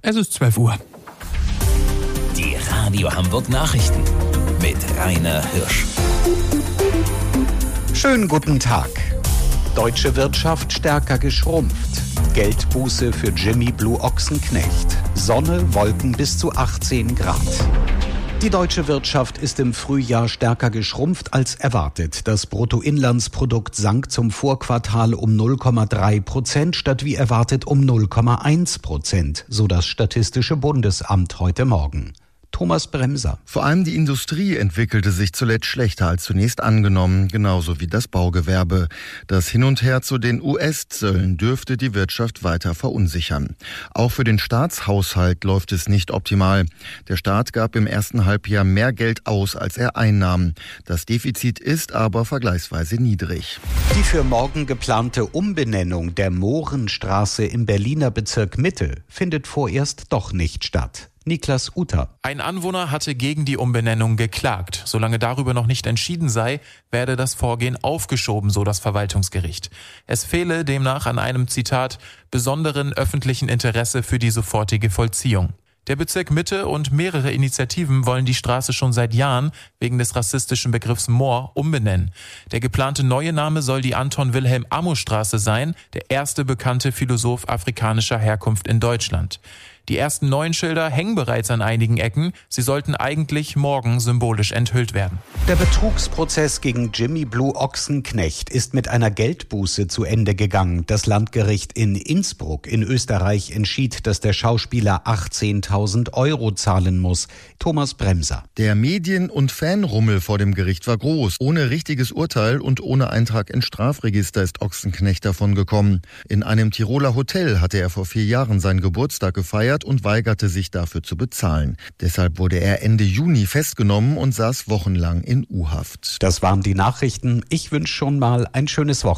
Es ist 12 Uhr. Die Radio Hamburg Nachrichten mit Rainer Hirsch. Schönen guten Tag. Deutsche Wirtschaft stärker geschrumpft. Geldbuße für Jimmy Blue Ochsenknecht. Sonne, Wolken bis zu 18 Grad. Die deutsche Wirtschaft ist im Frühjahr stärker geschrumpft als erwartet. Das Bruttoinlandsprodukt sank zum Vorquartal um 0,3% statt wie erwartet um 0,1%, so das Statistische Bundesamt heute Morgen. Thomas Bremser. Vor allem die Industrie entwickelte sich zuletzt schlechter als zunächst angenommen, genauso wie das Baugewerbe. Das Hin und Her zu den US-Zöllen dürfte die Wirtschaft weiter verunsichern. Auch für den Staatshaushalt läuft es nicht optimal. Der Staat gab im ersten Halbjahr mehr Geld aus, als er einnahm. Das Defizit ist aber vergleichsweise niedrig. Die für morgen geplante Umbenennung der Mohrenstraße im Berliner Bezirk Mitte findet vorerst doch nicht statt. Niklas Uter. Ein Anwohner hatte gegen die Umbenennung geklagt. Solange darüber noch nicht entschieden sei, werde das Vorgehen aufgeschoben, so das Verwaltungsgericht. Es fehle demnach an einem, Zitat, besonderen öffentlichen Interesse für die sofortige Vollziehung. Der Bezirk Mitte und mehrere Initiativen wollen die Straße schon seit Jahren wegen des rassistischen Begriffs Moor umbenennen. Der geplante neue Name soll die Anton-Wilhelm-Amo-Straße sein, der erste bekannte Philosoph afrikanischer Herkunft in Deutschland. Die ersten neuen Schilder hängen bereits an einigen Ecken. Sie sollten eigentlich morgen symbolisch enthüllt werden. Der Betrugsprozess gegen Jimmy Blue Ochsenknecht ist mit einer Geldbuße zu Ende gegangen. Das Landgericht in Innsbruck in Österreich entschied, dass der Schauspieler 18.000 Euro zahlen muss. Thomas Bremser. Der Medien- und Fanrummel vor dem Gericht war groß. Ohne richtiges Urteil und ohne Eintrag ins Strafregister ist Ochsenknecht davon gekommen. In einem Tiroler Hotel hatte er vor 4 Jahren seinen Geburtstag gefeiert und weigerte sich dafür zu bezahlen. Deshalb wurde er Ende Juni festgenommen und saß wochenlang in U-Haft. Das waren die Nachrichten. Ich wünsche schon mal ein schönes Wochenende.